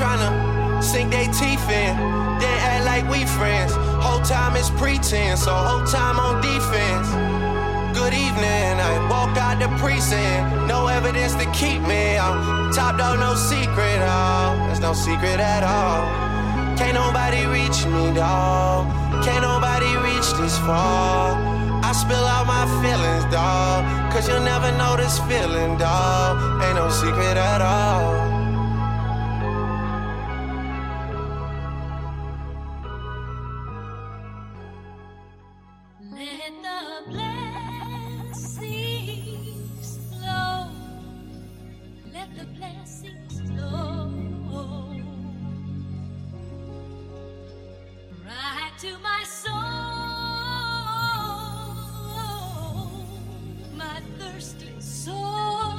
tryna sink they teeth in, then act like we friends. Whole time is pretense, so whole time on defense. Good evening, I walk out the precinct. No evidence to keep me. I'm top dog, no secret, oh. There's no secret at all. Can't nobody reach me, dawg. Can't nobody reach this far. I spill out my feelings, dawg. Cause you'll never know this feeling, dawg. Ain't no secret at all. To my soul, my thirsty soul.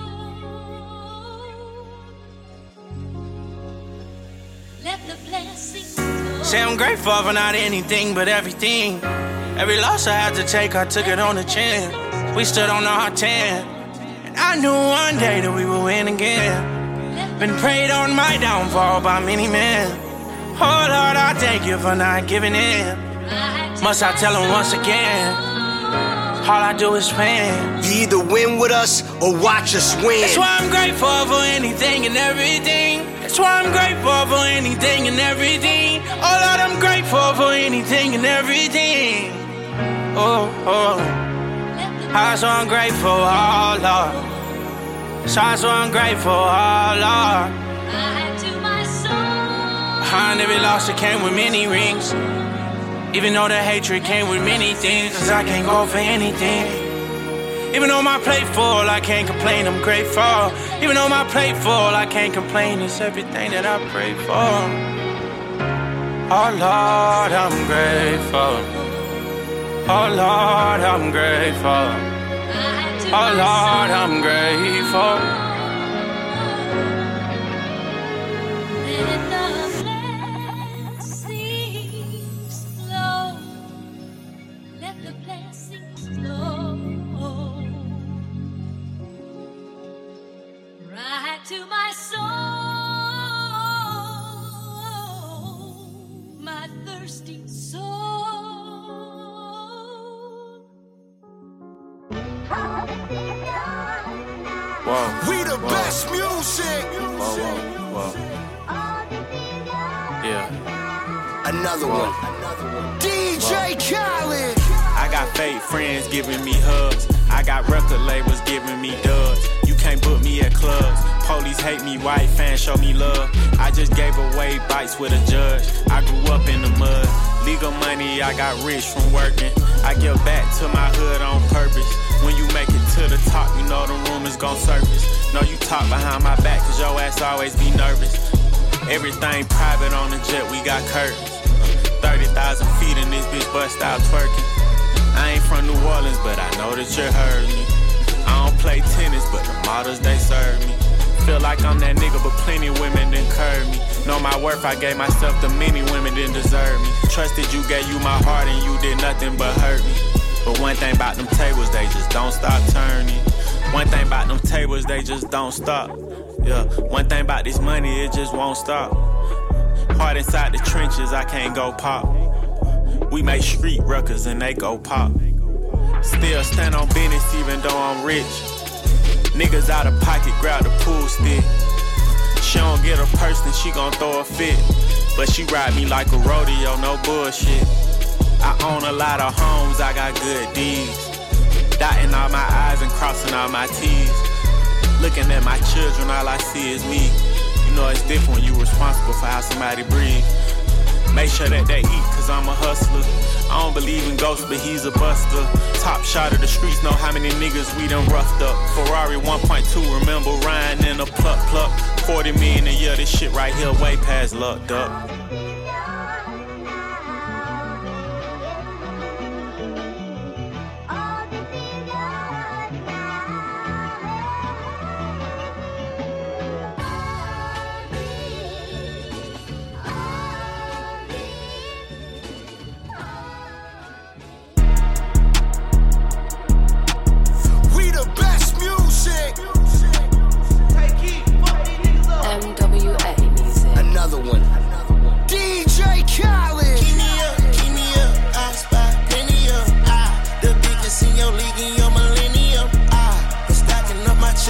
Let the blessings flow. Say I'm grateful for not anything but everything. Every loss I had to take, I took it on the chin. We stood on our 10, and I knew one day that we would win again. Been prayed on my downfall by many men. Oh Lord, I thank you for not giving in. Must I tell him once again? All I do is win. You either win with us or watch us win. That's why I'm grateful for anything and everything. That's why I'm grateful for anything and everything. Oh Lord, I'm grateful for anything and everything. Oh, oh. So I'm grateful, oh Lord. So I'm grateful, oh Lord. Behind every loss, it came with many rings. Even though the hatred came with many things, cause I can't go for anything. Even though my plate full, I can't complain, I'm grateful. Even though my plate full, I can't complain, it's everything that I pray for. Oh Lord, I'm grateful. Oh Lord, I'm grateful. Oh Lord, I'm grateful. To my soul, my thirsty soul. Whoa. We the best music. Whoa. Yeah. Another one. DJ Khaled. I got fake friends giving me hugs. I got record labels giving me dubs. You can't book me at clubs. Police hate me, white fans show me love. I just gave away bites with a judge. I grew up in the mud. Legal money, I got rich from working. I give back to my hood on purpose. When you make it to the top, you know the rumors gon' surface. Know you talk behind my back, cause your ass always be nervous. Everything private on the jet, we got curtains. 30,000 feet in this bitch, bust out twerking. I ain't from New Orleans, but I know that you heard me. I don't play tennis, but the models, they serve me. Feel like I'm that nigga, but plenty women done curve me. Know my worth, I gave myself to many women didn't deserve me. Trusted you, gave you my heart, and you did nothing but hurt me. But one thing about them tables, they just don't stop turning. One thing about them tables, they just don't stop. Yeah, one thing about this money, it just won't stop. Heart inside the trenches, I can't go pop. We make street records and they go pop. Still stand on business even though I'm rich. Niggas out of pocket, grab the pool stick. She don't get a purse, then she gon' throw a fit. But she ride me like a rodeo, no bullshit. I own a lot of homes, I got good deeds. Dotting all my I's and crossing all my T's. Looking at my children, all I see is me. You know it's different when you responsible for how somebody breathes. Make sure that they eat, cause I'm a hustler. I don't believe in ghosts, but he's a buster. Top shot of the streets, know how many niggas we done roughed up. Ferrari 1.2, remember riding in a pluck. 40 million a year, this shit right here way past lucked up. Another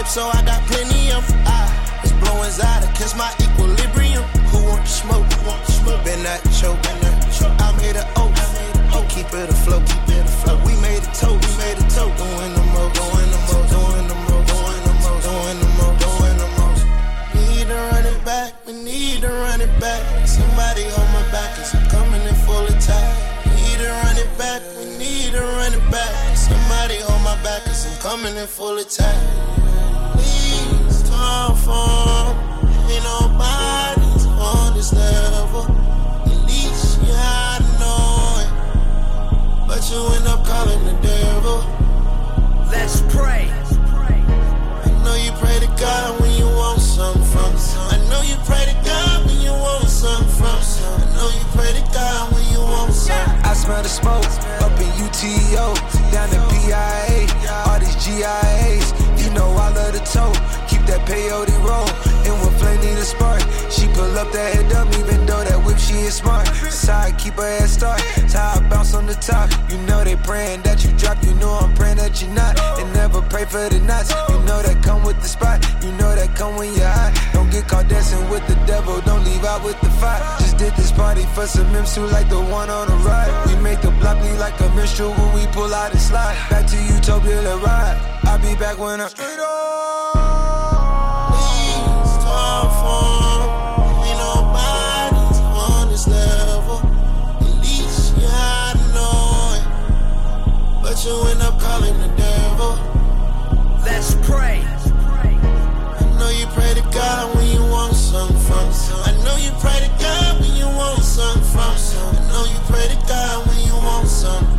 chip, so I got plenty of them. It's blowing Zada, catch my equilibrium. Who want the smoke? Who want the smoke? Been that choke, been that choke. I made an oath. Keep it afloat, keep it afloat. We made it toe, we made it toe. Doing the most, doing the most, doing the most, doing the most, doing the most, doing the most. Need to run it back, we need to run it back. Somebody on my back, cause I'm coming in full attack. Need to run it back, we need to run it back. Somebody on my back, cause I'm coming in full attack. Please talk for ain't nobody's on this level. At least you had to know it. But you end up calling the devil. Let's pray. I know you pray to God when you want something from. I know you pray to God when you want something from. I know you pray to God when you want something. I smell the smoke up in UTO, down in PIA, all these GIAs. You know I love the toe, keep that peyote roll. And when Flame need a spark, she pull up that head up, even though that whip she is smart. That's how I keep her head start, that's how I bounce on the top. You know they praying that you drop, you know I'm praying that you not. And never pray for the knots, you know that come with the spot. You know that come when you're hot. Don't get caught dancing with the devil, don't leave out with the fight. Just did this party for some Mims who like the one on the ride. We make the block bleed like a minstrel when we pull out and slide. Back to Utopia to ride, I'll be back when I'm straight on. Please talk for ain't nobody's on this level. At least you had to know it. But you end up calling the devil. Let's pray. I know you pray to God when you want something from. I know you pray to God when you want something from. I know you pray to God when you want something.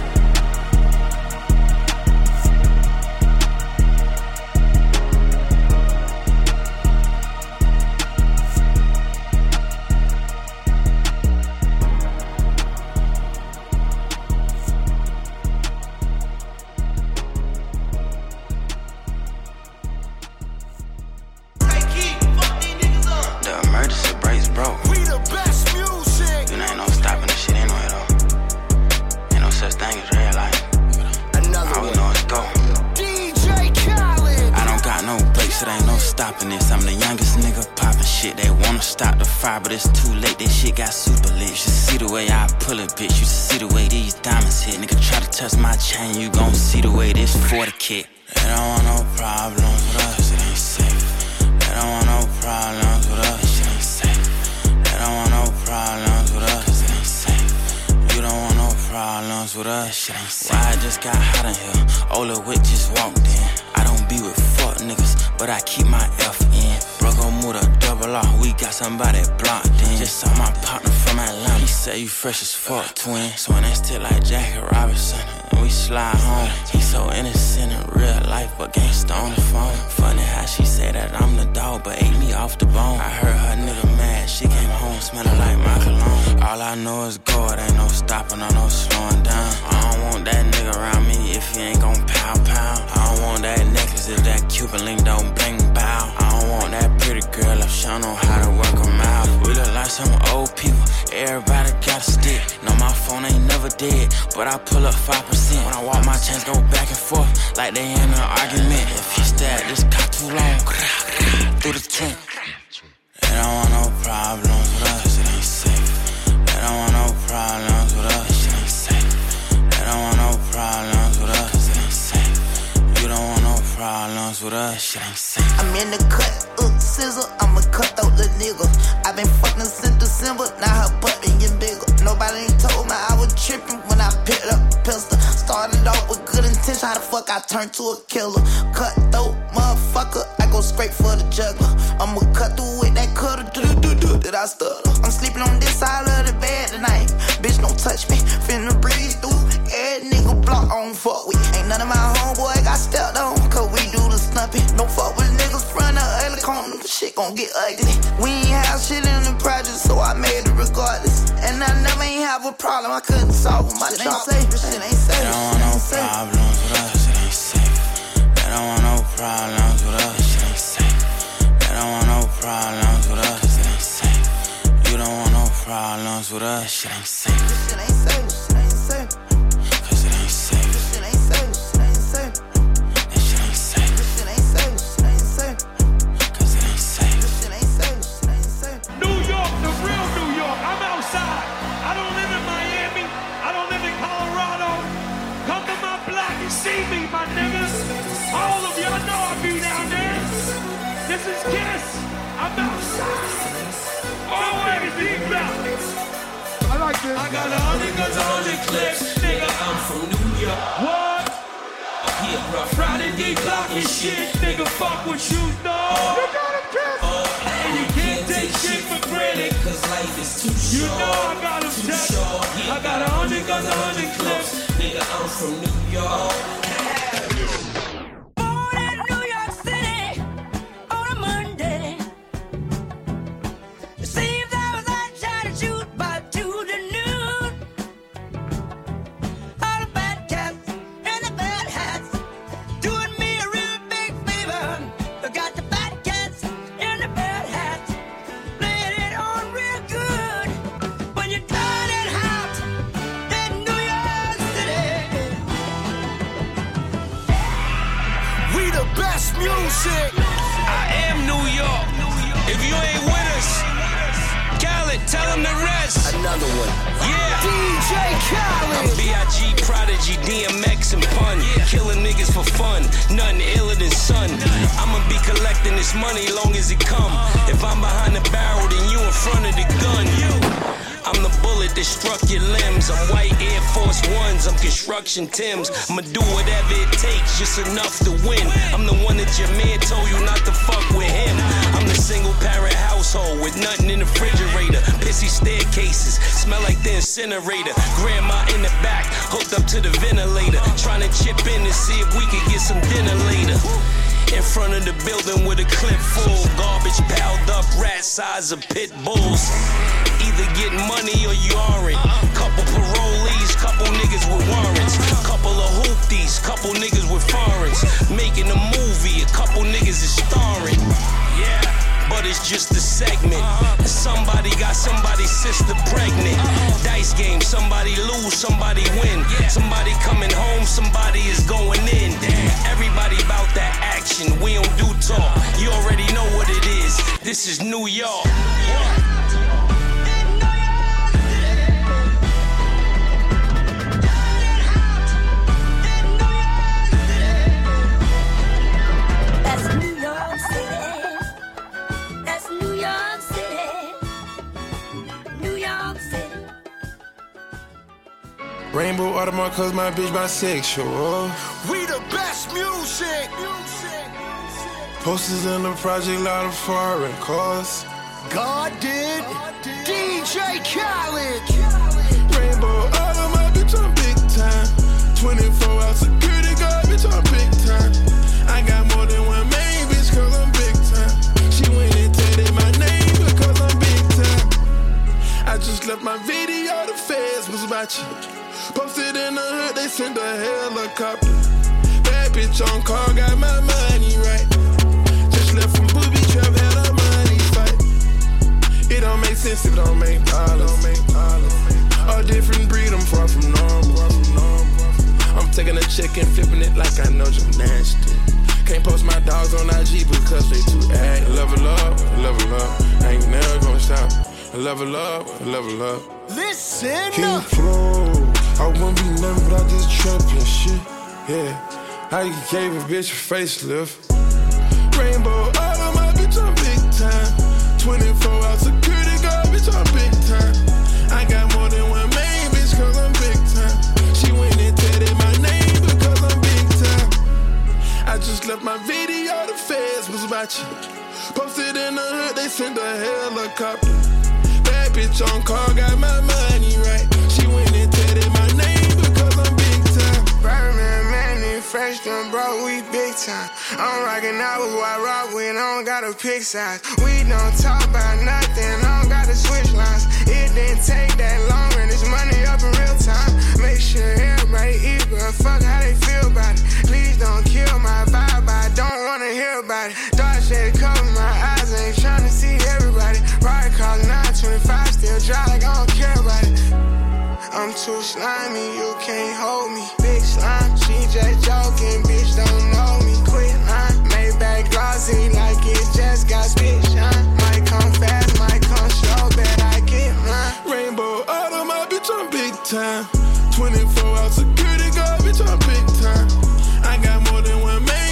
I'm the youngest nigga poppin' shit. They wanna stop the fire, but it's too late. That shit got super lit. You should see the way I pull it, bitch. You should see the way these diamonds hit. Nigga try to touch my chain, you gon' see the way this 40 kick. They don't want no problems with us, it ain't safe. They don't want no problems with us, shit ain't safe. They don't want no problems with us, it ain't safe. You don't want no problems with us, shit ain't safe. Why I just got hot in here? Ola Wick just walked in. I don't be with fuck niggas, but I keep my F in. Broco move a double off, we got somebody blocked in. Just saw my partner from Atlanta, he said you fresh as fuck, twin. So when they still like Jackie Robinson, and we slide home. He so innocent in real life, but gangsta on the phone. Funny how she said that I'm the dog, but ate me off the bone. I heard her nigga mad, she came home smelling like my cologne. All I know is God, ain't no stopping or no slowing down. I don't want that nigga around me if he ain't gon' pow pow. I don't want that necklace if that Cuban link don't bling bow. I don't want that pretty girl if she don't know how to work them out. We look like some old people, everybody got a stick. No, my phone ain't never dead, but I pull up 5%. When I walk, my chains go back and forth like they in an argument. If he stay at this car too long, through the trunk. They don't want no problems with us, it ain't safe. They don't want no problems with us, it ain't safe. They don't want no problems with us, it ain't safe. You don't want no problems with us, shit ain't safe. I'm in the cut, scissor, I'm a cutthroat little nigga. I been fucking since December, now her butt been getting bigger. Nobody ain't told me I was tripping when I picked up a pistol. Started off with good intention, how the fuck I turned to a killer. Cutthroat, motherfucker, I go straight for the juggler. I'ma cut through with that cutter, did I stutter? I'm sleeping on this side of the bed tonight. Bitch, don't touch me, finna breeze through. Every nigga block, I don't fuck with. Ain't none of my homeboy got stepped on, cause we do the stumping. Don't fuck with niggas front of ugly corner, shit gon' get ugly. We ain't have shit in the project, so I made it regardless. And I never ain't have a problem, I couldn't solve them. My shit ain't safe, shit ain't safe. They don't want no problems with us, it ain't safe. They don't want no problems with us, shit ain't safe. They don't want no problems with us, it ain't safe. You don't want no problems with us, shit ain't safe. Shit ain't safe, shit ain't safe. Cause it ain't safe. Shit ain't safe, shit ain't safe. That shit ain't safe. Shit ain't safe, shit got 100 guns, 100 clips. Nigga, I'm from New York. What? Yeah, bro. Friday D Block and shit. Nigga, fuck what you know. You got a piss. And you can't take shit for granted. Cause life is too short. You know I got them text. I got 100 guns, 100 clips. Nigga, I'm from New York. Born in New York City on a Monday. It seems I was out trying to shoot by 2 to noon. All the bad cats and the bad hats doing me a real big favor. I got the bad cats and the bad hats playing it on real good. When you're done and hot in New York City. We the best music. I am New York. If you ain't with us, Khaled, tell him the rest. Another one. Yeah. DJ Khaled. I'm B.I.G. Prodigy, DMX and Pun. Killing niggas for fun, nothing iller than sun. I'ma be collecting this money long as it come. If I'm behind the barrel, then you in front of the gun. I'm the bullet that struck your limbs. I'm white Air Force Ones, I'm construction Timbs. I'ma do whatever it takes, just enough to win. I'm the one that your man told you not to fuck with him. I'm the single parent household with nothing in the refrigerator. Pissy staircases, smell like the incinerator. Grandma in the back, hooked up to the ventilator. Trying to chip in to see if we could get some dinner later. In front of the building with a clip full, garbage piled up, rat size of pit bulls. Either get money or you aren't. Couple parolees, couple niggas with warrants. Couple of hoopties, couple niggas with foreigns. Making a movie, a couple niggas is starring. Yeah, but it's just a segment. Somebody got somebody's sister pregnant. Dice game, somebody lose, somebody win. Somebody coming home, somebody is going in. Everybody about that action, we don't do talk. You already know what it is. This is New York. That's New York City. That's New York City. New York City. Rainbow Audemars cause my bitch bisexual. We the best music. Posters in the project, lot of foreign cars. God did. DJ Khaled. Rainbow Audemars, bitch, I'm big time. 24-hour security guard, bitch, I'm big time. I got more than one main bitch cause I'm big time. She went and tatted my name because I'm big time. I just left my video, the feds was watching. Posted in the hood, they sent a helicopter. Bad bitch on call, got my money right. Just left from booby trap, had a money fight. It don't make sense, it don't make dollars. A different breed, I'm far from normal. I'm taking a check and flipping it like I know gymnastics. Can't post my dogs on IG because they too active. Level up, I ain't never gonna stop. Level up. Listen King up. Flow, I wouldn't be nothing but I just trapping shit. Yeah, I gave a bitch a facelift. Rainbow Audemars, bitch, I'm big time. 24-hour security guard, bitch, I'm big time. I got more than one main bitch cause I'm big time. She went and tatted my name because I'm big time. I just left my video, the feds was watching. Posted in the hood, they sent a helicopter. Bad bitch on call, got my money right. She went and tatted my name because I'm big time. Birdman, man, fresh done, bro, we big time. I'm rockin' out with who I rock with, I don't gotta pick sides. We don't talk about nothing, I don't gotta switch lines. It didn't take that long, and it's money up in real time. Make sure everybody eat, but fuck how they feel about it. Please don't kill my vibe, I don't wanna hear about it. Dark shade cover my eyes, I ain't tryna see everybody. Ride call 925, still dry like I don't care about it. I'm too slimy, you can't hold me. Big slime, she just joking, bitch don't know me. Quit line, Maybach glossy like it just got spit shine. Might come fast, might come slow, bet I get mine. Rainbow Audemars, bitch, I'm big time. 24-hour security guard, bitch, I'm big time. I got more than one main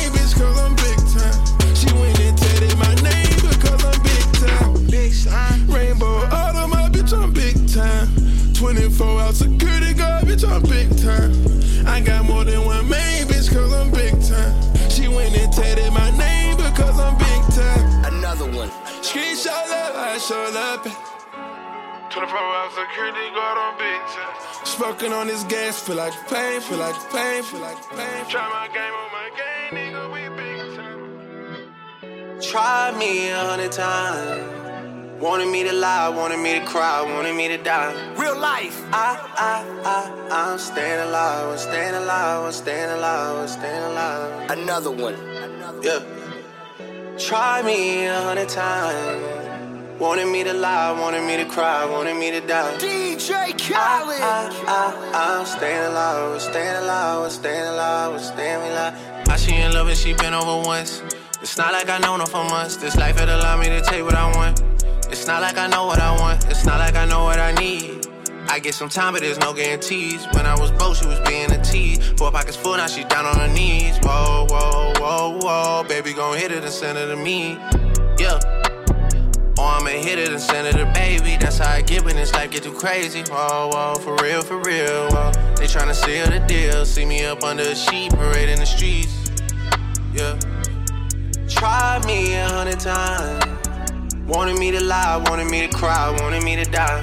so lucky. 24-hour security guard on big time. Smoking on this gas, feel like pain, feel like pain, feel like pain. Try my game on my game, nigga, we big time. Try me 100 times. Wanted me to lie, wanted me to cry, wanted me to die. Real life. I'm staying alive, I'm staying alive, I'm staying alive, I'm staying alive. Another one. Yeah. Try me 100 times. Wanted me to lie, wanted me to cry, wanted me to die. DJ Khaled. I'm staying alive, I'm staying alive, I'm staying alive, I'm staying alive. How she in love and she been over once. It's not like I known her for months. This life had allowed me to take what I want. It's not like I know what I want. It's not like I know what I need. I get some time, but there's no guarantees. When I was broke, she was being a tease. 4 pockets full, now she down on her knees. Whoa, whoa, whoa, whoa. Baby gon' hit it and send it to me. Yeah. Or I'ma hit it and send it to baby. That's how I get when this life get too crazy. Whoa, whoa, for real, whoa. They tryna seal the deal. See me up under a sheet, parade in the streets. Yeah. Try me 100 times. Wanted me to lie, wanted me to cry, wanted me to die.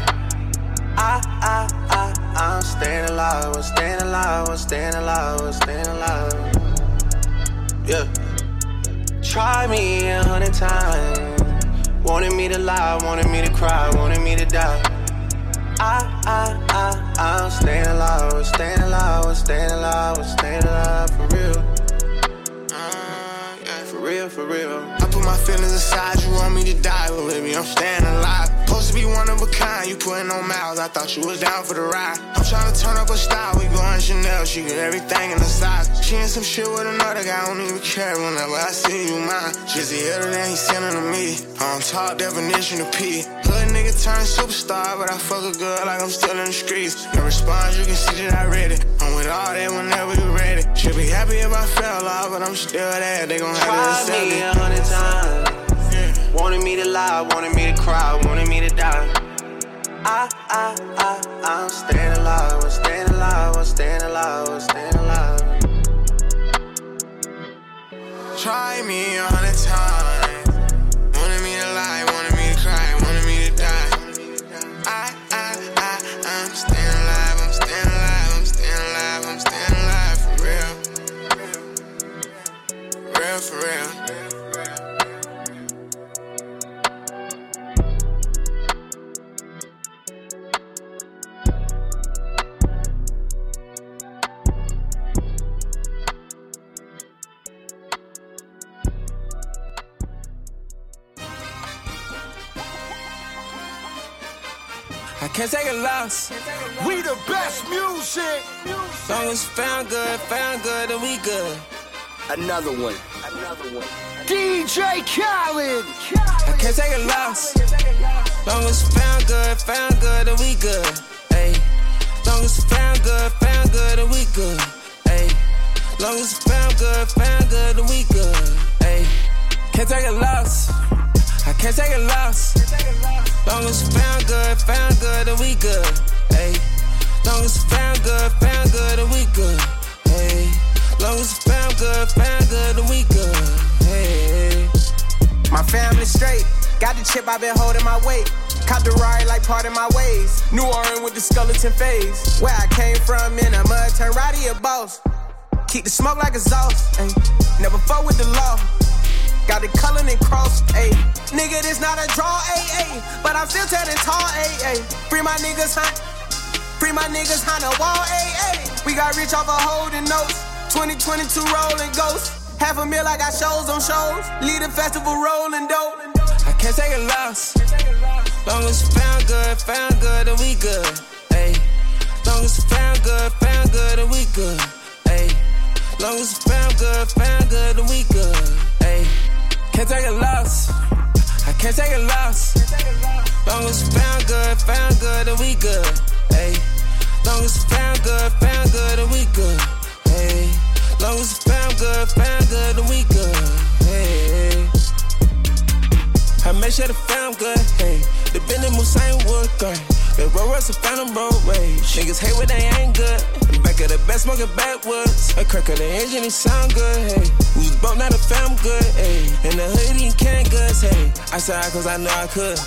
I'm staying alive, I'm staying alive, I'm staying alive, I'm staying alive. Yeah. Try me 100 times. Wanted me to lie, wanted me to cry, wanted me to die. I'm staying alive, I'm staying alive, I'm staying alive, I'm staying alive, for real. For real. I put my feelings aside, you want me to die, but baby, I'm staying alive. Supposed to be one of a kind, you putting on miles, I thought you was down for the ride. I'm trying to turn up a style, we going Chanel, she get everything in the size. She in some shit with another guy, I don't even care whenever I see you mine. Just the other day, he sending to me, on top definition of P. Hood nigga turned superstar, but I fuck a girl like I'm still in the streets. No response, you can see that I read it. I'm with all that whenever you ready. Should be happy if I fell off, but I'm still there, they gon' have to accept it. 100 times. Wanted me to lie, wanted me to cry, wanted me to die. I'm staying alive, I'm staying alive, I'm staying alive, I'm staying alive. Try me 100 times. Wanted me to lie, wanted me to cry, wanted me to die. I'm staying alive, I'm staying alive, I'm staying alive, I'm staying alive, for real. For real. I can't take a loss. We the best music. Long as found good, then we good. Another one. DJ Khaled. I can't take a loss. Long as found good, then we good. Ayy. Long as found good, then we good. Ayy. Long as found good, then we good. Ayy. Can't take a loss. I can't take a loss. Long as found good, then we good. Ayy. Long as found good, then we good. Ayy. Long as found good, then we good. Hey. My family straight. Got the chip, I been holding my weight. Cop the ride like part of my ways. New Orleans with the skeleton phase. Where I came from in a mud, turn Roddy a boss. Keep the smoke like exhaust. Ay. Never fuck with the law. Got it Cullen and Cross, ayy. Nigga, this not a draw, ayy. But I'm still turning tall, ayy. Free my niggas, huh? Free my niggas, huh? The wall, ayy. We got rich off of holding notes. 2022 rolling ghosts. $500,000, I got shows on shows. Lead a festival rolling dope. I can't take a loss. Long as found good, then we good. Ayy. Long as found good, then we good. Ayy. Long as found good, then we good. Ayy. Can't take a loss. I can't take a loss. Long as found good, then we good. Ayy. Long as found good, then we good. Ayy. Long as found good, then we good. Hey. I make sure the fam good. Hey. The Bentley Musain wood grain. The Roll Royce a Phantom road rage. Niggas hate when they ain't good. Back of the best smoking backwoods. A crack of the engine, it sound good. Hey. We was broke, now the fam good. Hey. In the hood, eating canned goods. Hey. I said cause I know I could.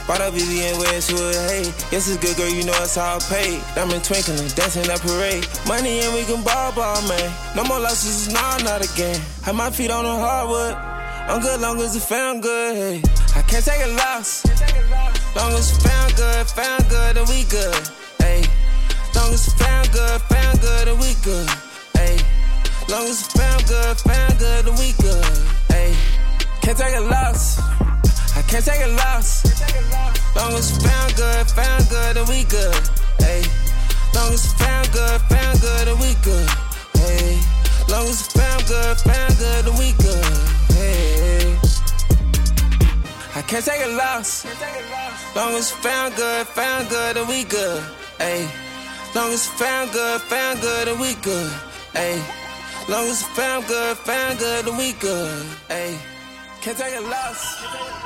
Bought up Vivian Westwood, hey. Yes, it's good, girl, you know it's all paid. Diamond twinkling, dancing that parade. Money and we can ball, man. No more losses, nah, not again. Have my feet on the hardwood. I'm good, long as it found good, hey. I can't take a loss. Long as it found good, then we good, hey. Long as it found good, then we good, hey. Long as it found good, then we good, hey. Can't take a loss. I can't take a loss. Long as it found good, then we good, hey. Long as it found good, then we good, hey. Long as it found good, then we good, hey. I can't take a loss. Long as it found good, then we good, hey. Long as it found good, then we good, hey. Long as it found good, then we good, hey. Can't take a loss.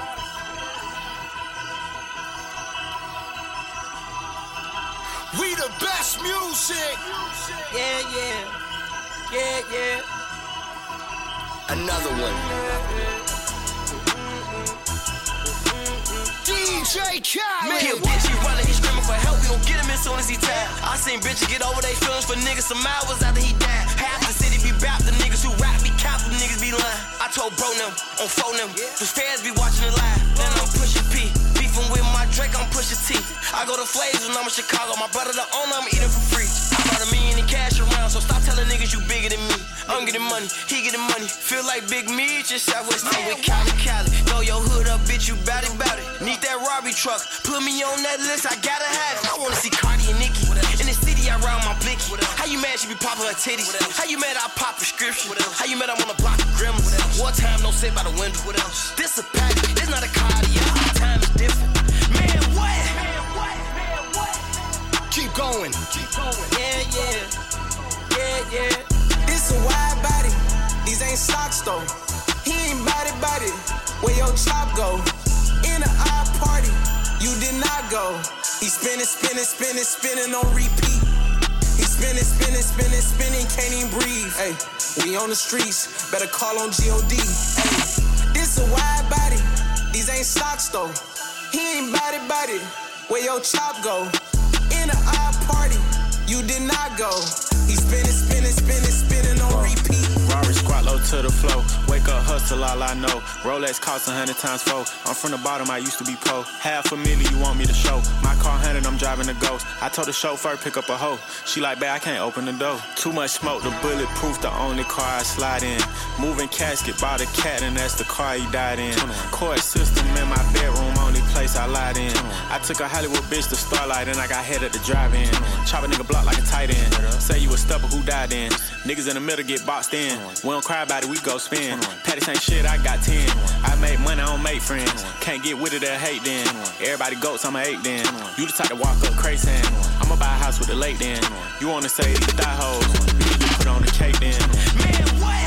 We the best music. Yeah, yeah. Yeah, yeah. Another one. DJ Khaled. He a bitch, he running, he screaming for help. We gon' get him as soon as he tired. I seen bitches get over their feelings for niggas some hours after he died. Half the city be bap, the niggas who rap be cap, the niggas be lying. I told bro them, on phone them, the fans be watching it live. Then I'm pushing P. Beefing with my Drake, I'm pushing T. I go to Flaves when I'm in Chicago. My brother the owner, I'm eating for free. I brought $1 million in cash around, so stop telling niggas you bigger than me. I'm getting money, he getting money. Feel like Big Me, just Southwest. I'm with Cali. Throw your hood up, bitch, you bout it. Need that Robbie truck, put me on that list, I gotta have it. I wanna see Cardi and Nicki. In the city, I round my blicky. How you mad she be popping her titties? How you mad I pop prescription? How you mad I'm on the block of Gremlins? One time, no sit by the window. This a package, this not a cardio. Time is different. Man, what? Keep going. Yeah, yeah. Yeah, yeah. This a wide body, these ain't stocks though. He ain't body, where your chop go? In an odd party, you did not go. He spinning on repeat. He spinning, can't even breathe. Hey, we on the streets, better call on G.O.D. Hey, this a wide body, these ain't stocks though. He ain't body, where your chop go? In an odd party, you did not go. He spinning on repeat. Rari squat low to the flow. Wake up, hustle, all I know. Rolex costs 100 times 4. I'm from the bottom, I used to be po. $500,000 you want me to show. My car 100, I'm driving the Ghost. I told the chauffeur, pick up a hoe. She like, babe, I can't open the door. Too much smoke, the bulletproof, the only car I slide in. Moving casket, bought a cat, and that's the car he died in. Court system in my bedroom, only place I lied in. I took a Hollywood bitch to Starlight, and I got head at the drive-in. Chop a nigga block like a tight end. Say you a stepper, who died in? Niggas in the middle get boxed in. We don't cry about it, we go spin. Patty ain't shit, I got 10. I make money, I don't make friends. Can't get with it, they'll hate then. Everybody goats, I'm a 8 then. You the type to walk up crazy. I'ma buy a house with a lake then. You wanna say these thigh hoes, you need to put on the cake then. Man, what?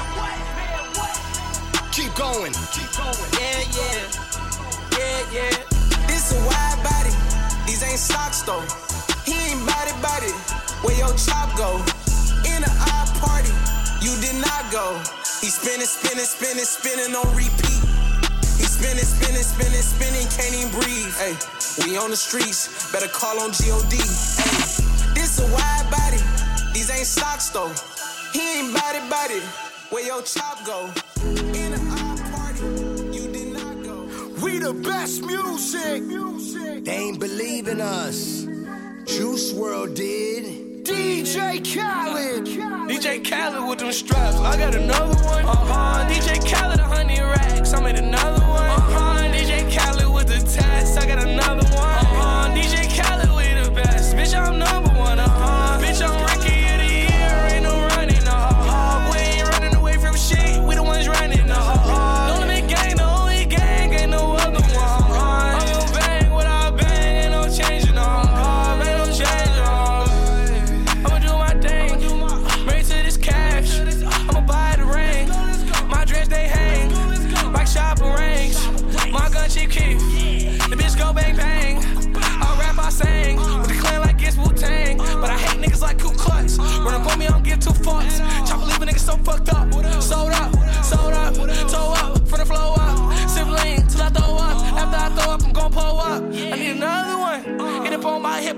Keep going. Yeah, yeah. Yeah, yeah. This a wide body, these ain't stocks though. He ain't body, where your chop go? In an odd party, you did not go. He spinning on repeat. He spinning, can't even breathe. Hey, we on the streets, better call on G.O.D. Hey, this a wide body, these ain't stocks though. He ain't body, where your chop go? In an odd party, you did not go. We the best music. They ain't believe in us. Juice WRLD did. DJ Khaled. DJ Khaled with them straps. I got another one. DJ Khaled 100 racks. I made another one. DJ Khaled with the tats. I got another one. DJ Khaled with the best. Bitch, I'm number one. Bitch, I'm Rookie of the Year. Ain't no running. We ain't running away from shit. We the ones running. No limit gang, the only gang. Ain't no other one. I'm gon' bang what I bang. Ain't no changing. Ain't no changing. I'ma do my thing. Bring to this cash. I'ma buy the ring.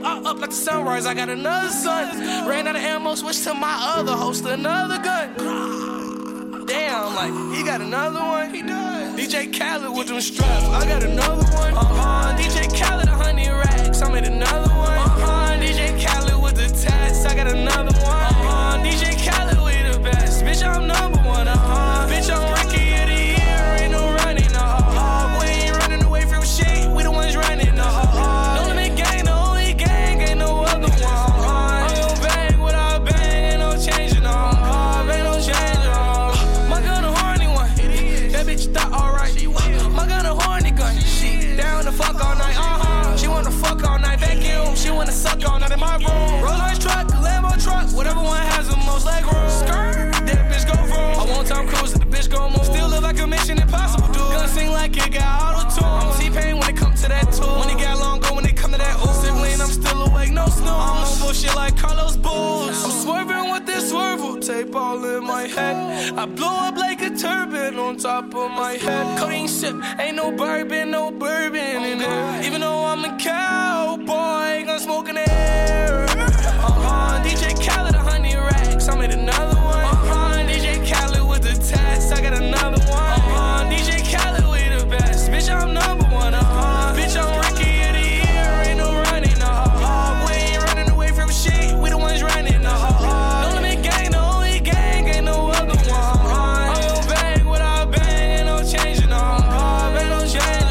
up like the sunrise. I got another son. Ran out of ammo, switched to my other holster, another gun. Damn, like, he got another one. He does. DJ Khaled with them straps. I got another one. DJ Khaled, 100 racks. I made another one. DJ Khaled with the tats. I got another one. DJ Khaled, we the best. Bitch, I'm number one. Bitch, I'm Ricky of the year. Ain't no running. We ain't running away from shit. We the ones running. No limit gang, the only gang. Ain't no other one. I don't bang without bang. Ain't no changing. Ain't no changing. My gun a horny one. That bitch thought alright. My gun a horny gun. She down to fuck all night. She wanna fuck all night. Vacuum. She wanna suck all night in my room. Rolls Royce truck, Lambo truck. Whatever one has the most leg room. Skirt. That bitch go vroom. I want Tom Cruise and the bitch go move. Still look like a Mission Impossible dude. Gun sing like it got auto-tune. I'm T-Pain when it come to that tool. When it got long go when it come to that ooh. Sibling, I'm still awake, no snooze. I'm on bullshit like Carlos Bulls. I'm swerving with this swervel tape all in my head. I blow up like a turban on top of my head. Codeine sip, ain't no bourbon in there. Even though I'm a cowboy, gun smoke in the air. DJ Khaled, 100 racks. I made another one. DJ Khaled with the tats. I got another one. DJ Khaled, we the best. Bitch, I'm number one. Bitch, I'm Ricky of the year. Ain't no running. We ain't running away from shit. We the ones running. No limit gang, the only gang. Ain't no other one. I don't bang without bang. Ain't no changing. Ain't no changing.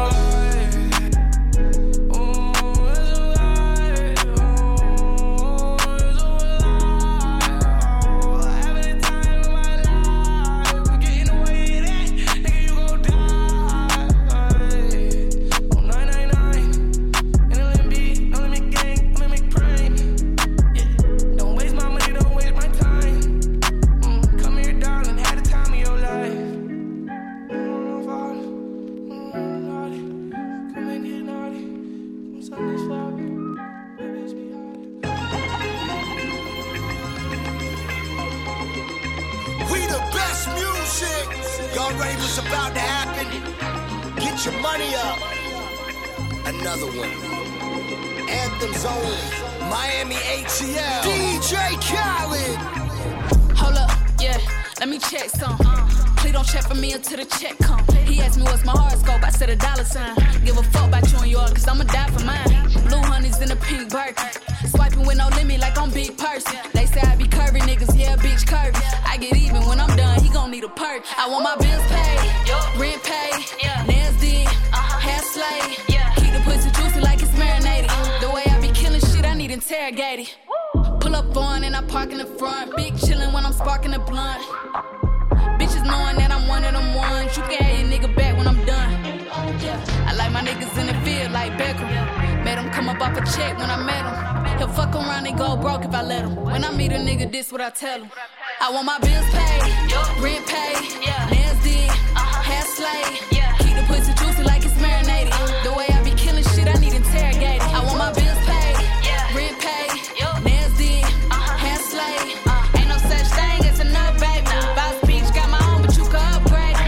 Y'all ready what's about to happen? Get your money up. Another one. Anthems only. Miami ATL. DJ Khaled. Hold up, yeah. Let me check some. Please don't check for me until the check come. He asked me what's my horoscope. I said $. Give a fuck about you and yours, cause I'ma die for mine. Blue honeys in a pink Birkin. Swiping with no limit like I'm big person. They say I be curvy niggas, yeah, bitch curvy. I get even when I'm done, he gon' need a perk. I want my bills paid, rent paid, nails did, hair slayed. Keep the pussy juicy like it's marinated. The way I be killing shit, I need interrogated. Pull up on and I park in the front. Big chillin' when I'm sparking the blunt. Bitches knowing that I'm one of them ones. You can have your nigga back when I'm done. I like my niggas in the field like Beckham. Made him come up off a check when I met him. He'll fuck around and go broke if I let him. When I meet a nigga, this what I tell him. I want my bills paid, rent paid, nails did, hair slayed. Keep the pussy juicy like it's marinated. The way I be killing shit, I need interrogated. I want my bills paid, rent paid, nails did, hair slayed. Ain't no such thing as enough, baby. Boss bitch got my own, but you can upgrade.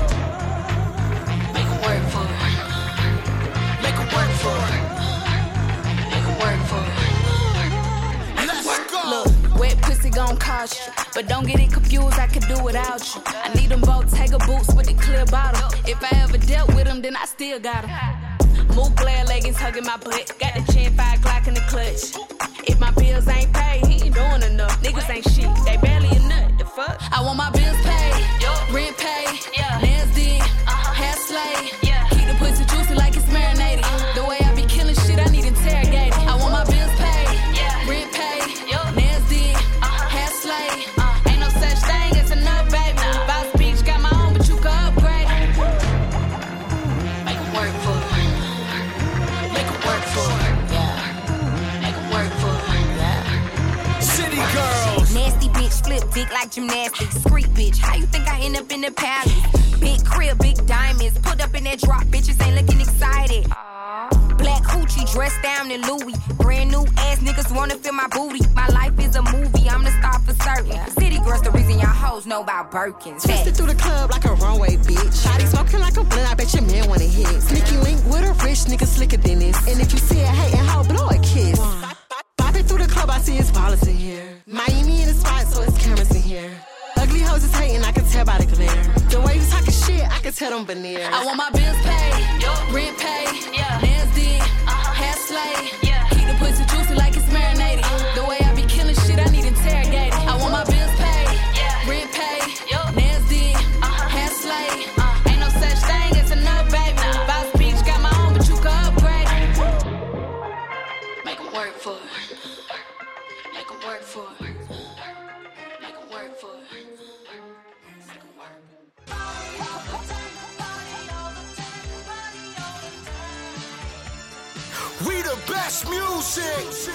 Make it work for it. Make it work for it. Make it work for it. Look, wet pussy gon' cost you, but don't get it confused, I could do without you. I need them both Tiger boots with the clear bottom. If I ever dealt with them, then I still got them. Move glare leggings hugging my butt, got the chin 5 Glock in the clutch. If my bills ain't paid, he ain't doing enough. Niggas ain't shit, they barely a nut, the fuck? I want my bills paid, rent paid, nails did, hair slayed. Keep the pussy juicy like it's marinated. The way I be killing shit, I need interrogated. I want my bills paid, rent paid, nails did, hair slayed. Ain't no such thing as enough, baby. Boss bitch got my own, but you can upgrade. Make it work for it. Make it work for it. Make it work for it. City girls. Nasty bitch, flip dick like gymnastics. Street bitch, how you think I end up in the palace? Big crib, big diamonds. Put up in that drop, bitches ain't looking excited. Black hoochie dressed down in Louis. Brand new ass niggas wanna feel my booty. My life is a movie, I'm the star for certain. City girls, the reason y'all hoes hoes know about Birkins. Twisted through the club like a runway, bitch. Shawty smoking like a blunt, I bet your man wanna hit. Sneaky link with a rich nigga slicker than this. And if you see a hating hoe, blow a kiss. Bopping through the club, I see it's ballers in here. Miami in the spot, so it's cameras in here. Ugly hoes is hating, I can tell by the glare. The way you talking shit, I can tell them veneers. I want my bills paid, rent paid, nails did, hair slayed. Keep the pussy juicy like it's marinated. The way I be killing shit, I need interrogated. I want my bills paid, rent paid, nails did, hair slayed. Ain't no such thing as another baby. Boss bitch got my own, but you can upgrade. Make 'em work for it. Make 'em work for it. Make 'em work for it. We the best music.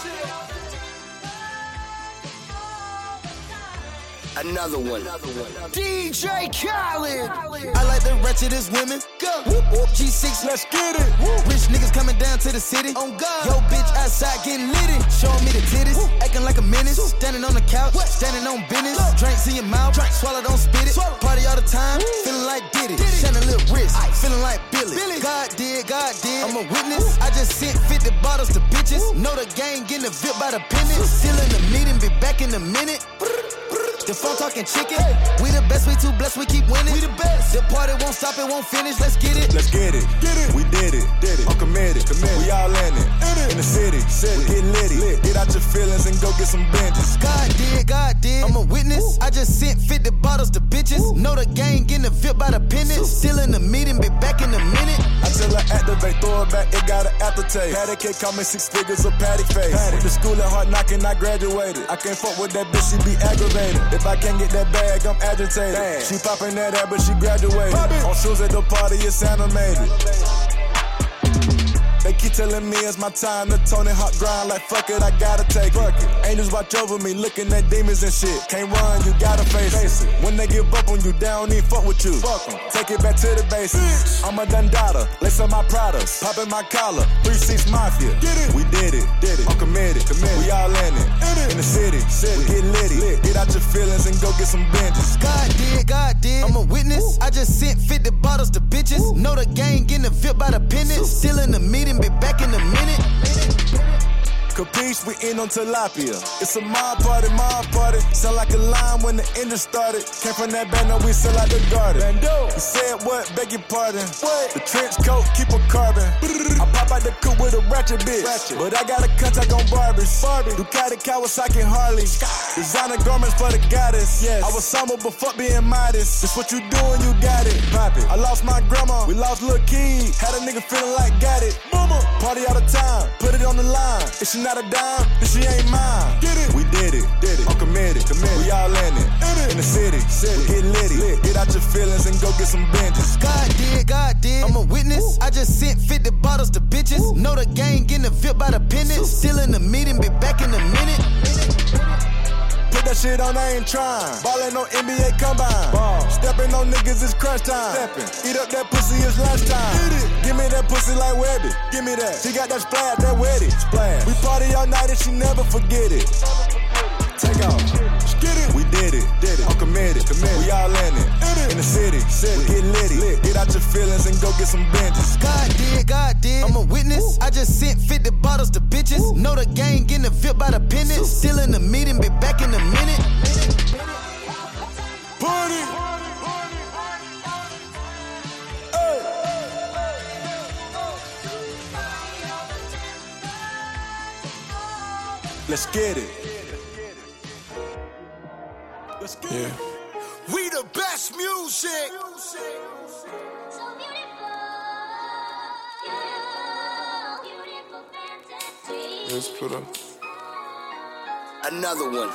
Another one. DJ Khaled. I like the wretchedest women. Whoop, whoop, G6, let's get it. Rich niggas coming down to the city. On God. Yo, bitch outside getting litty. Showing me the titties. Acting like a menace. Standing on the couch. Standing on business. Drinks in your mouth. Swallow, don't spit it. Party all the time. Feeling like Diddy. Shining a little wrist. Feeling like Billy. God did. I'm a witness. I just sent 50 bottles to bitches. Know the gang getting a VIP by the pennies. Still in the meeting. Be back in a minute. The phone talking chicken. We the best, we too blessed, we keep winning. We the best. The party won't stop, it won't finish. Let's get it. Let's get it. We did it. I'm committed. We all in it. In the city. We get litty. Get out your feelings and go get some benches. God did. I'm a witness. I just sent 50 bottles to bitches. Know the gang getting a VIP by the pennies. Still in the meeting, be back in a minute. I tell her activate, throw it back, it got an aftertaste. Patty cake, call me 6 figures of patty face. Went to school at hard knocking, I graduated. I can't fuck with that bitch, she be aggravated. If I can't get that bag, I'm agitated. Damn. She popping that ass, but she graduated. On shoes at the party, it's animated. They keep telling me it's my time to Tony Hawk grind. Like fuck it, I gotta take it. Angels watch over me, looking at demons and shit. Can't run, you gotta face it. When they give up on you, they don't even fuck with you. Fuck 'em. Take it back to the basics. I'm a Dundada, lace up my Pradas, popping my collar. 3-6 Mafia. We did it. I'm committed. We all in it. In the city. We get litty. Get out your feelings and go get some benches. God did. I'm a witness. I just sent 50 bottles to bitches. Know the gang getting a VIP by the pennies. Still in the meeting, be back in a minute. Capiche, we in on tilapia. It's a mob party. Sound like a line when the engine started. Came from that band, now we sell out the garden. You said what? Beg your pardon. What? The trench coat, keep a carbon. I pop out the coupe with a ratchet bitch. But I got a contact on Barbies. Ducati, Kawasaki, Harley. Designer garments for the goddess. Yes. I was somber, but fuck being modest. It's what you doing, you got it. Pop it. I lost my grandma, we lost Lil' Key. Had a nigga feeling like got it. Mama, party all the time, put it on the line. If she not a dime, then she ain't mine. We did it. I'm committed. We all in it. In the city. We get litty. Get out your feelings and go get some benches. God did. I'm a witness. I just sent 50 bottles to bitches. Know the gang getting a VIP by the pennies. Still in the meeting, be back in a minute. Put that shit on, I ain't trying. Ballin' on NBA Combine. Steppin' on niggas, it's crunch time. Eat up that pussy, it's lunchtime. Give me that pussy like Webby. Give me that. She got that splash, that wetty. Splash. We party all night and she never forget it. Take off. We did it. I'm committed. We all in it. In the city. We get litty. Get out your feelings and go get some benches. God did. I'm a witness. I just sent 50 bottles to bitches. Know the gang getting a VIP by the pennies. Still in the meeting, be back in a minute. Party. Let's get it. Yeah. We the best music. Let's put up another one.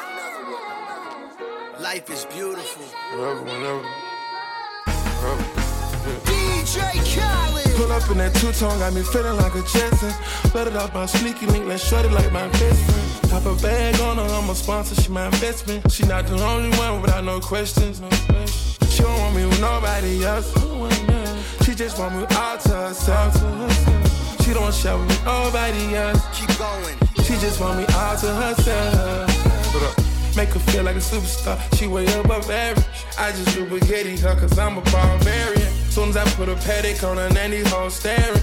Life is beautiful. Whenever. DJ Khaled. Pull up in that two-tone, got me feeling like a Jetson. Flooded up my sneaky link, let's short it like my best friend. Pop a bag on her, I'm a sponsor, she my investment. She not the only one without no questions. She don't want me with nobody else. She just want me all to herself. She don't share with me nobody else. Keep going. She just want me all to herself. Make her feel like a superstar, she way above average. I just do spaghetti her cause I'm a barbarian. Soon as I put a Patek on her, and these hoes staring.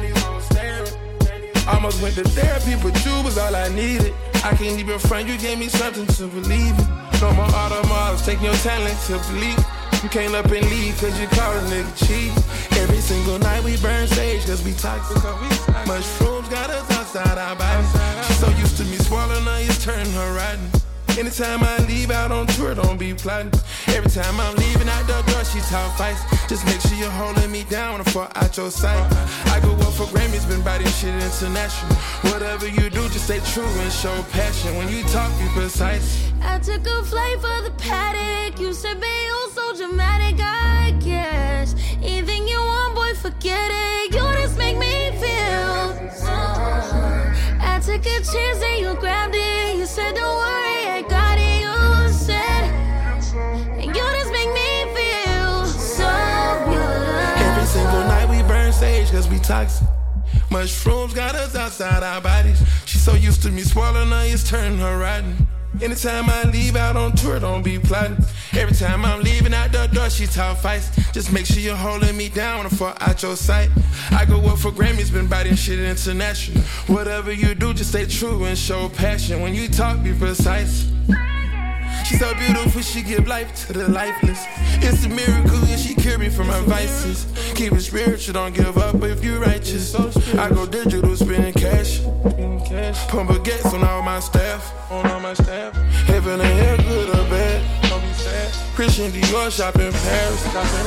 Almost went to therapy, but you was all I needed. I can't even front, you gave me something to believe in. No more automobiles, take your talent to believe. You came up and leave cause you call a nigga cheap. Every single night we burn sage cause we toxic. Mushrooms got us outside our bodies. She's so used to me swallowing her, it's turning her rotten. Anytime I leave out on tour, don't be plotting. Every time I'm leaving out the door, she talk fights. Just make sure you're holding me down when I fall out your sight. I go up for Grammys, been by this shit international. Whatever you do, just stay true and show passion. When you talk, be precise. I took a flight for the paddock. You said, babe, you're so dramatic, I guess. Anything you want, boy, forget it. You just make me feel so. I took a chance and you grabbed it. You said, don't worry, I got it. You said, and you just make me feel so good. Every single night we burn sage cause we toxic. Mushrooms got us outside our bodies. She's so used to me swallowing her, it's turning her rotten. Anytime I leave out on tour, don't be plotting. Every time I'm leaving out the door, she talk fights. Just make sure you're holding me down when I fall out your sight. I go up for Grammys, been by this shit international. Whatever you do, just stay true and show passion. When you talk, be precise. She's so beautiful, she give life to the lifeless. It's a miracle, yeah, she cure me from my vices. Keep it spiritual, don't give up if you righteous. I go digital, spending cash. Pump baguettes on all my staff. Heaven and hell, good or bad. Don't be sad. Christian Dior, shop in Paris.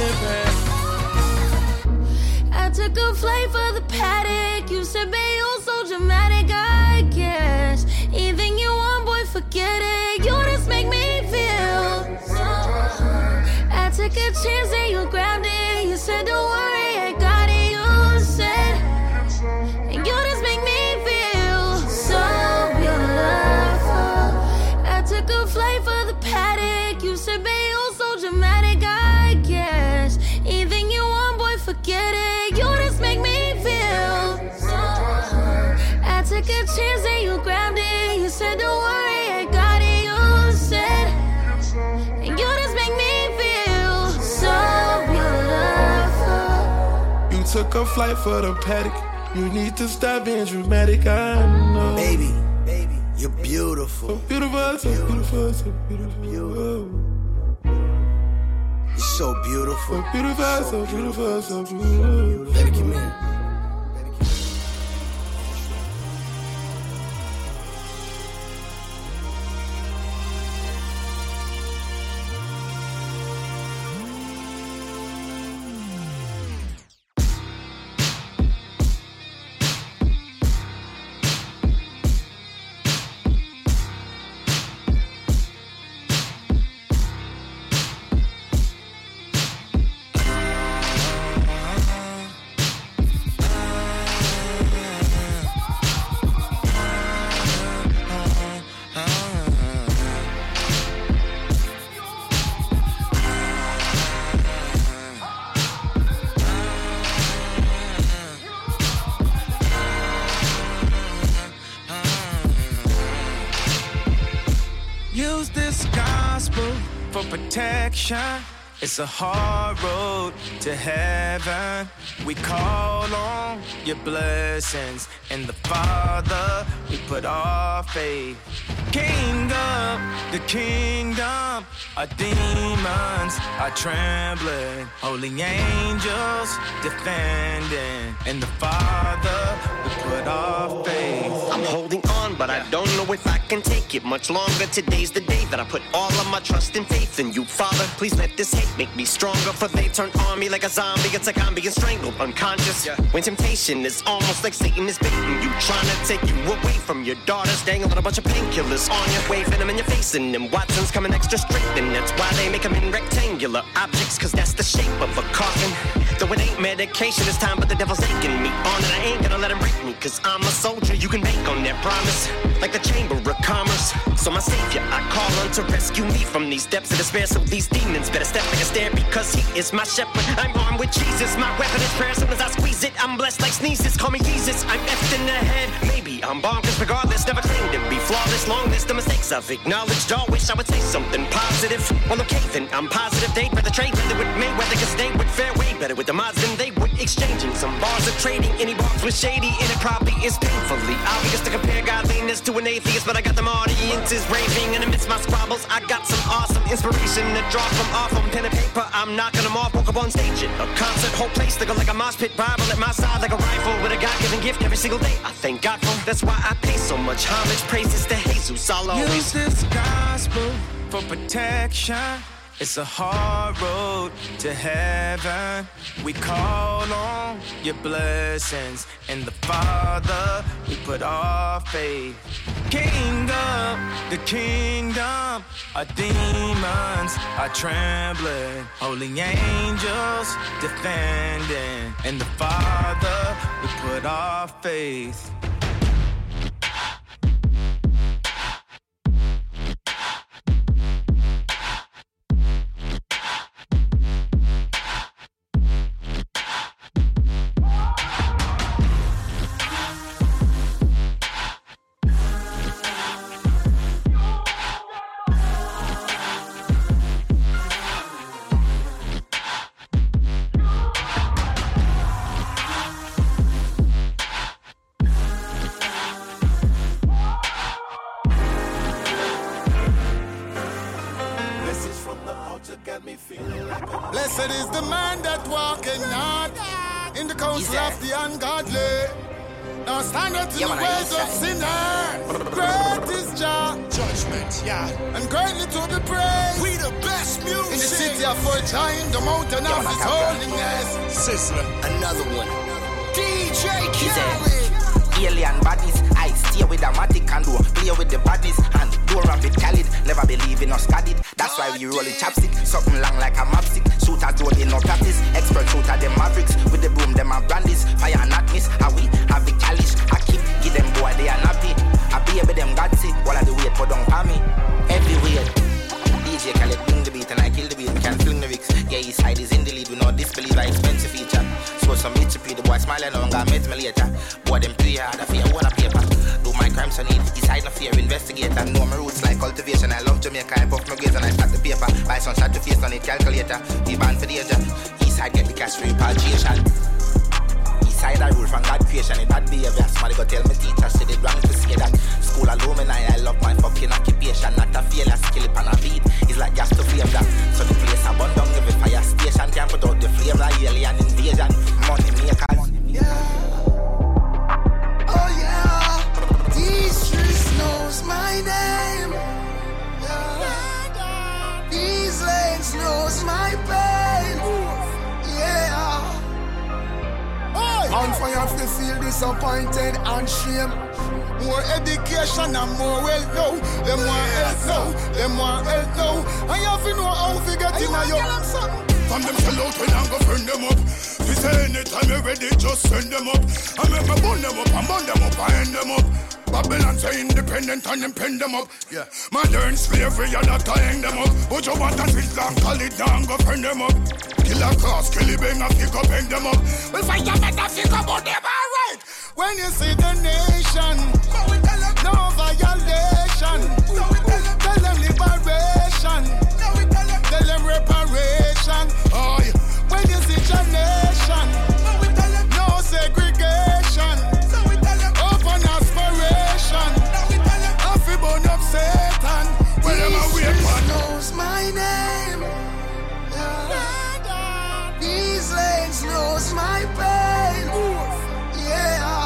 I took a flight for the paddock. You said, babe, you're so dramatic, I guess. Anything you want, boy, forget it. You just make me feel so. I took a chance and you grabbed it. You said, don't worry, I got it. You said, and you just make me feel so beautiful. I took a flight for the paddock. You said, babe, you're so dramatic, I guess. Anything you want, boy, forget it. You just make me feel so. I took a chance and you grabbed it. You said, don't worry, I got it. You said, and you just make me feel so beautiful. You took a flight for the paddock. You need to stop being dramatic, I know. Baby, you're beautiful. So beautiful, so beautiful, so beautiful. You're so beautiful. So beautiful, so beautiful, so beautiful. Baby, come here. Use this gospel for protection. It's a hard road to heaven. We call on your blessings. In the Father, we put our faith. King of the kingdom, our demons are trembling. Holy angels defending. In the Father, we put our faith. I'm holding on, but I don't know if I can take it much longer. Today's the day that I put all of my trust and faith in you, Father. Please let this hate make me stronger, for they turn on me like a zombie. It's like I'm being strangled, unconscious. When temptation is almost like Satan is baiting you, trying to take you away from your daughters, dangling a bunch of painkillers on you, waving them in your face, and them Watsons coming extra straight, and that's why they make them in rectangular objects, cause that's the shape of a coffin. Though it ain't medication this time, but the devil's aching me on, and I ain't gonna let him break me, cause I'm a soldier you can make on that promise, like the Chamber of Commerce. So my savior I call on to rescue me from these depths of despair, so these demons better step like a to stare because he is my shepherd. I'm armed with Jesus, my weapon is prayer. Soon as I squeeze it, I'm blessed like sneezes. Call me Jesus, I'm effed in the head. Maybe I'm bonkers regardless, never claimed to be flawless. Long list of mistakes I've acknowledged. All wish I would say something positive. Well, okay, then I'm positive. They'd rather trade with Mayweather, cause they would fare way better with the mods than they would exchanging some bars of trading. Any box was shady, and it probably is painfully obvious to compare godliness to an atheist. But I got them audiences raving, and amidst my squabbles, I got some awesome inspiration to draw from off on pen and paper. I'm knocking them off, woke up on stage at a concert, whole place looking like a mosh pit. Bible at my side like a rifle with a God-given gift every single day. I thank God for. That's why I pay so much homage, praises to Jesus. I'll always use this gospel for protection. It's a hard road to heaven. We call on your blessings. In the Father, we put our faith. Kingdom, the kingdom, our demons are trembling. Holy angels defending. In the Father, we put our faith. Blessed is the man that walketh not in the counsel of the ungodly, nor standeth in the ways of sinners. Great is judgment, and greatly to be praised. We the best music in the city of Fortune, the mountain of His holiness. Sizzler, another one. DJ Khaled. Alien bodies, I steer with a matic and do play with the bodies and do rabbit Khaled. Never believe in us studied. That's why we roll in chapstick. Something long like a mapstick. Shooter do they no practice. Expert shooter them mavericks. With the boom them are brandies. Fire and not miss. How we have the calish. I keep give them boy they are nappy. I be with them gatsy. While I do wait for don't me. Everywhere. DJ Khaled bring the beat and I kill the beat. Can't fling the lyrics. Yeah, his side is in the lead. We know disbelieve our expensive feature. So some HP, the boy smile and I met me later. Boy them play hard, I fear one a paper. Do my crimes on it, his side no fear, investigate and know my roots like cultivation. I love Jamaica, I puff my gaze and I start the paper. Buy some shot to face on it, calculator. We ban for danger. East side get the cash for repatriation. East side I rule from God creation. It bad behavior, somebody go tell me teacher, say they wrong to say that. School alumni, I love my fucking occupation. Not a failure, skill it on a beat. It's like gas to flame that. So the place I burn down every fire station. Can't put out the flame like alien invasion. Money makers. Yeah. Oh yeah. These streets knows my name. Yeah. These lanes knows my pain. Yeah. On fire to feel disappointed and shame. More education and more wealth now. Them want help now. Them want help now. I have to know how to get in a young. From them sell out when I'm gonna burn them up. We say anytime you're ready, just send them up. I make me burn them up, and burn them up, I end them up. Babylon say independent and them pen them up. Yeah, modern slavery and not tying them up. But you want to sit down, call it down, go burn them up. Kill a cross, kill a bang, and pick up, hang them up. Well, fight you better think about them, alright. When you see the nation, no violation. Tell them liberation. Tell them reparation. Oh, yeah. When you see your nation, no segregation. Open aspiration. Happy burn up Satan. When them awake, knows my name. Yeah. These lanes knows my pain. Yeah.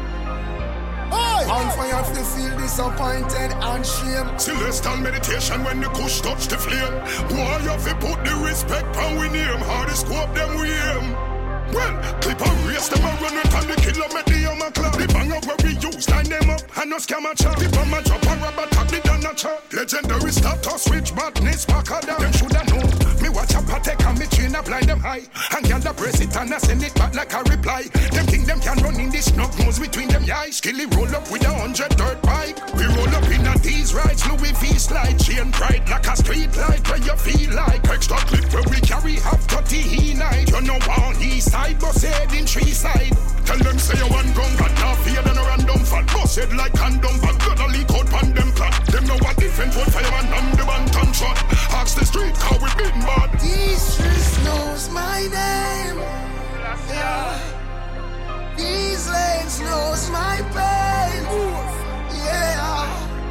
On fire to feel disappointed and shame. Celestial meditation when the kush touch the flame. Why you have to put the respect on we name? How to scope them we aim. Well, clip and race them and run with and the killer make the young club. The bang up where we use, line them up and no scam a chop. The bomb a drop and rubber tap the down a chop. Legendary status switch badness back of them. Them shoulda know. Me watch a patek and me chain a blind them high. And y'all the brace it and I send it back like a reply. Them think them can run in this snug nose between them eyes. Skilly roll up with 100 dirt bike. We roll up in a these rides, Louis V slide, chain bright like a street light where you feel like extra clip where we carry half 30 he night. You know on east side, bus head in tree side. Tell them say you one gun, but not fear than a random fat. Bus head like condom, but gotta leak out pan them clock. Them know what different wood fireman and the bantam shot. Ask the street how we been bad. These streets knows my name. Yeah. These lanes knows my pain. Yeah.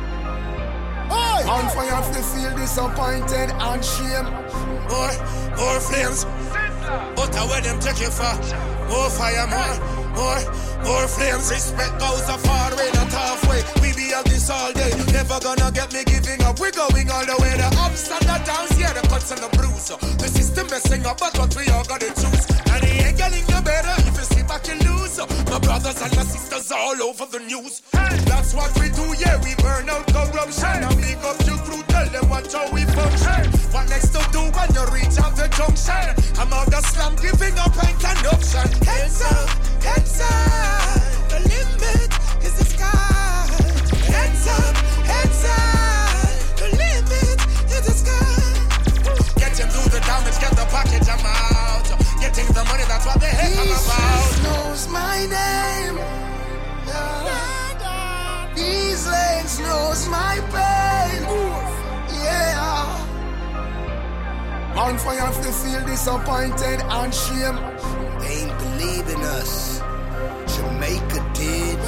On fire to feel disappointed and shame. More flames. But where them take you for? More fire, more flames. Respect goes so far away, not halfway. We be on this all day. Never gonna get me giving up. We're going all the way. The ups and the downs, yeah, the cuts and the bruise. The system messing up, but what we all gotta choose. And it ain't getting no better if you sit back and lose. My brothers and my sisters all over the news. That's what we do, yeah. We burn out corruption and make up your crew. Tell them what how we function. What next to do when you reach out the junction? I'm out the slum, giving up ain't an option. Heads up, heads up. The limit is the sky. Heads up, heads up. The limit is the sky. Get him through the damage, get the package, I'm out. Getting the money, that's what the heck I'm about. These knows my name. Yeah. These lanes knows my pain. Yeah. On fire to feel disappointed and shame. They ain't believe in us. Jamaica did.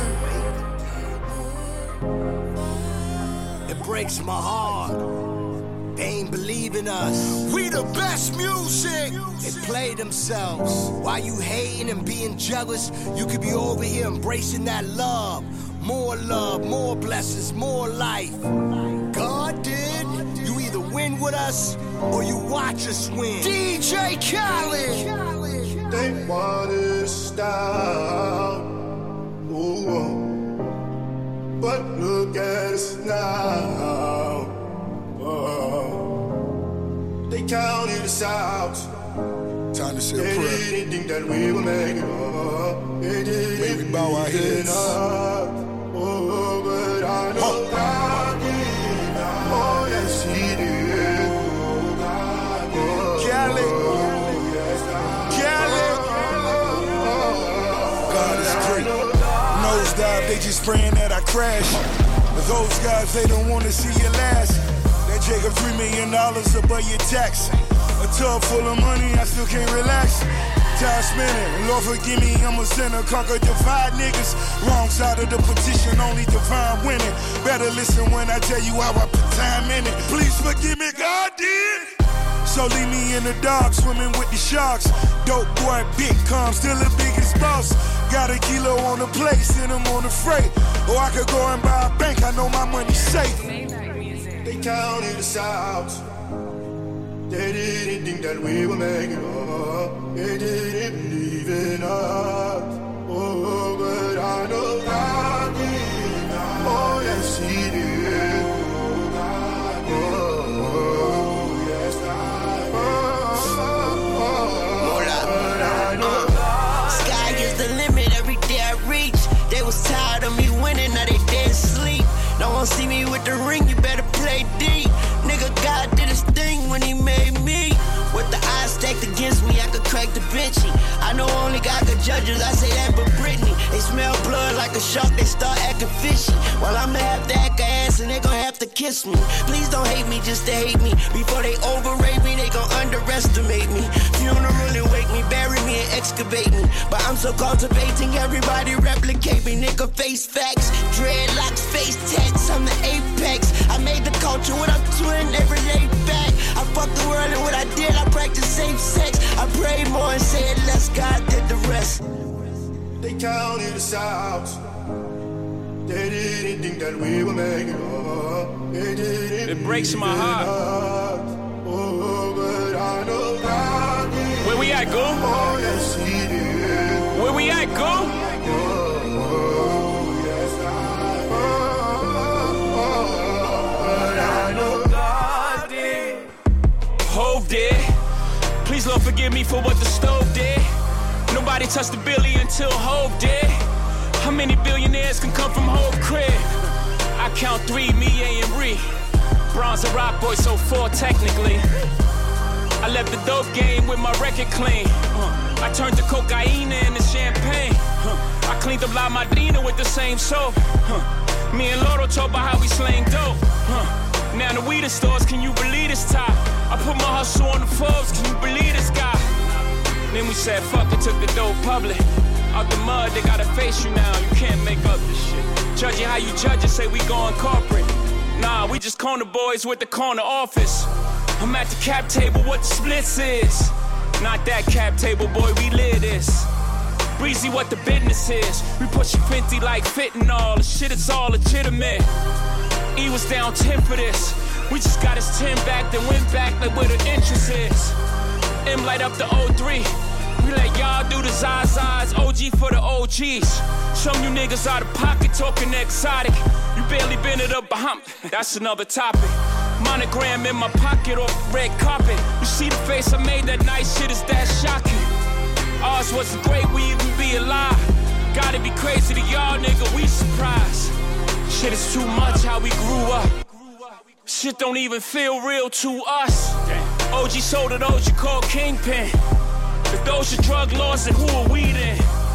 It breaks my heart. They ain't believe in us. We the best music. They play themselves. While you hating and being jealous, you could be over here embracing that love. More love, more blessings, more life. God did. You either win with us or you watch us win. DJ Khaled. They want to stop. Ooh. But look at us now. They counted us out. Time to say a they prayer. They didn't think that we would make it up. They didn't we bow our heads. Oh, but I know God did. Oh, yes, He did. Cali. God is great. Nosedive, they just praying that I crash. But those guys, they don't want to see you last. That Jacob $3 million above your tax. A tub full of money, I still can't relax. Time spinning, Lord forgive me, I'm a sinner. Conquer divide niggas. Wrong side of the petition, only divine winning. Better listen when I tell you how I put time in it. Please forgive me, God did. So leave me in the dark, swimming with the sharks. Dope boy, big calm, still the biggest boss. Got a kilo on the plate, send him on the freight. Or I could go and buy a bank, I know my money's safe. They counted us out. They didn't think that we would make it up. They didn't believe in us. Oh, but I know God did. Oh, yes, He did. Oh, yes, Sky is the limit every day I reach. They was tired of me winning, now they dead sleep. Don't want to see me with the ring, you better play D. Nigga, God did his thing when He made me. With the odds stacked against me, I could crack the Vinci. I know only God could judge us, I say that but Britney. They smell blood like a shark, they start acting fishy. Well, I'ma have to act a ass and they gon' have to kiss me. Please don't hate me just to hate me. Before they overrate me, they gon' underestimate me. Funeral and wake me, bury me and excavate me. But I'm so cultivating, everybody replicate me. Nigga, face facts, dreadlocks, face tats, I'm the apex. I made the culture what I'm doing every day back. I fucked the world and what I did, I practice safe sex. I prayed more and said less, God did the rest. They counted us out. They didn't think that we would make it up. They didn't. It breaks my heart. Oh, but I know God did. Where we at, Goo? Oh, yes, He did. Where we at, Goo? Hove did. Please, Lord, forgive me for what the stove did. Nobody touched the billy until Hov did. How many billionaires can come from Hov crib? I count 3, me, A, and Ree. Bronze and Rock Boy, so 4 technically. I left the dope game with my record clean. I turned the cocaine into champagne. I cleaned up La Madrina with the same soap. Me and Loro talk about how we slang dope. Now the weed stores, can you believe this top? I put my hustle on the Forbes, can you believe this guy? Then we said fuck it, took the dope public. Out the mud, they gotta face you now, you can't make up this shit. Judging how you judge it, say we going corporate. Nah, we just corner boys with the corner office. I'm at the cap table, what the splits is. Not that cap table, boy, we live this. Breezy, what the business is. We push your Fenty like fentanyl, the shit is all legitimate. E was down 10 for this. We just got his 10 back, then went back like where the interest is. M light up the 03. We let y'all do the Zazas, OG for the OGs. Some you niggas out of pocket talking exotic. You barely been to the Bahamas, that's another topic. Monogram in my pocket off the red carpet. You see the face I made that night, shit is that shocking. Ours wasn't great, we even be alive. Gotta be crazy to y'all, nigga, we surprised. Shit is too much how we grew up. Shit don't even feel real to us. OG sold it, OG called Kingpin. If those are drug laws, then who are we then?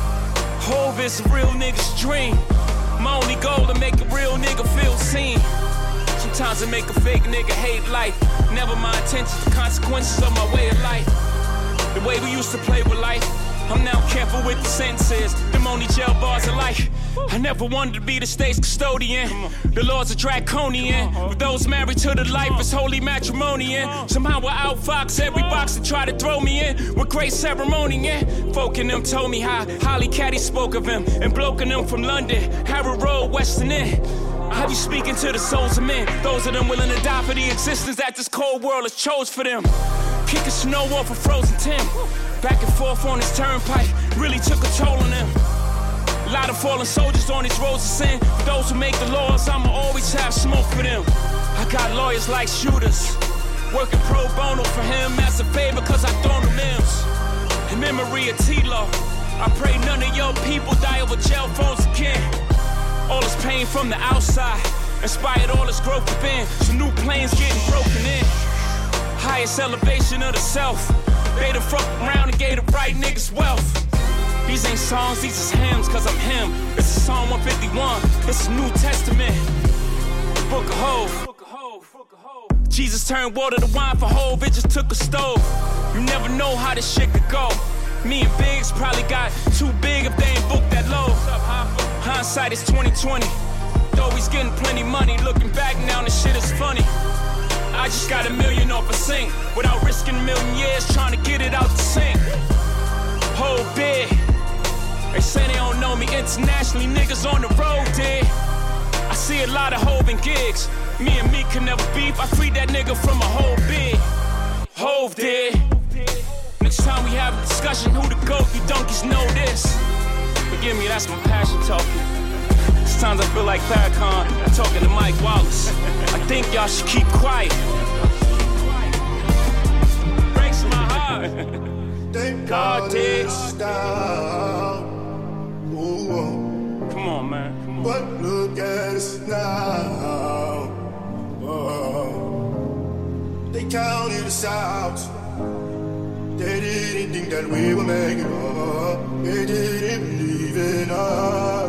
Hov is a real nigga's dream. My only goal to make a real nigga feel seen. Sometimes I make a fake nigga hate life. Never my intentions, the consequences of my way of life. The way we used to play with life, I'm now careful with the sentences. Them only jail bars of life. I never wanted to be the state's custodian. The laws are draconian. With those married to the life, it's holy matrimony. Somehow I outfox every box that try to throw me in. With great ceremony, folk in them told me how Holly Caddy spoke of him. And bloke in them from London, Harrow Road, Western End. I be speaking to the souls of men. Those of them willing to die for the existence that this cold world has chose for them. Kicking snow off a frozen Tim. Back and forth on this turnpike really took a toll on them. A lot of fallen soldiers on these roads of sin. For those who make the laws, I'ma always have smoke for them. I got lawyers like shooters, working pro bono for him as a favor cause I thrown them M's. In memory of T-Lo, I pray none of your people die over jail phones again. All this pain from the outside inspired all this growth within. Some new planes getting broken in. Highest elevation of the self. They done fuck around and gave the right niggas wealth. These ain't songs, these is hymns, cause I'm him. This is Psalm 151, this is New Testament. The Book of Hov. Jesus turned water to wine for Hov, it just took a stove. You never know how this shit could go. Me and Biggs probably got too big if they ain't booked that low. Hindsight is 2020. Though he's getting plenty money, looking back now this shit is funny. I just got $1 million off a sink without risking a million years trying to get it out the sink. Hov big. They say they don't know me internationally, niggas on the road did. I see a lot of Hov in gigs. Me and me can never beef. I freed that nigga from a whole big. Hov did. Next time we have a discussion, who the GOAT? You donkeys know this. Forgive me, that's my passion talking. Sometimes I feel like Farrakhan talking to Mike Wallace. I think y'all should keep quiet. Breaks my heart. God takes down. Come on, man. Come on. But look at us now. They counted us out. They didn't think that we would make it up. They didn't believe in us.